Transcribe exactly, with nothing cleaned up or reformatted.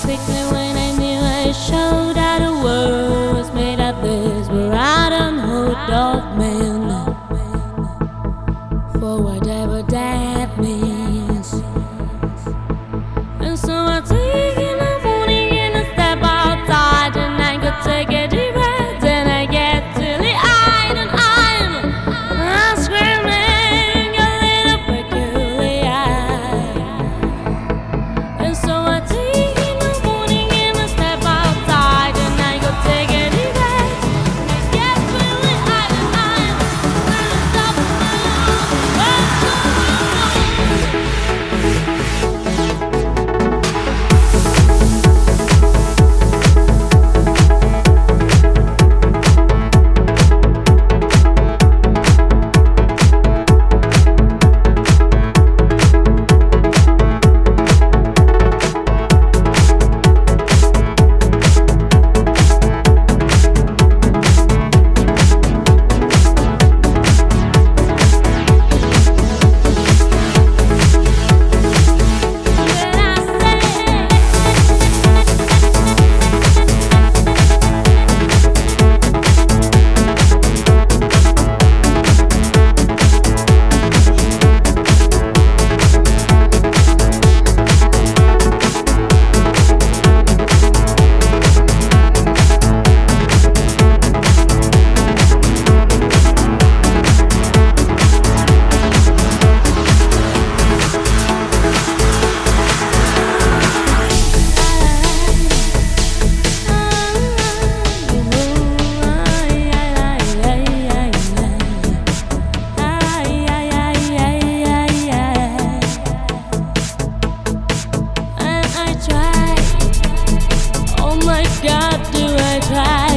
quickly when I knew I showed that the world was made of this, where I don't hold of men for whatever that means. And so I take in the morning and I step outside and I could take a deep breath and I get silly eyed and I'm, I'm screaming a little peculiar. And so I take in the morning and I step outside and I go take a deep breath and I get really eyed and I'm really stop God, do I try?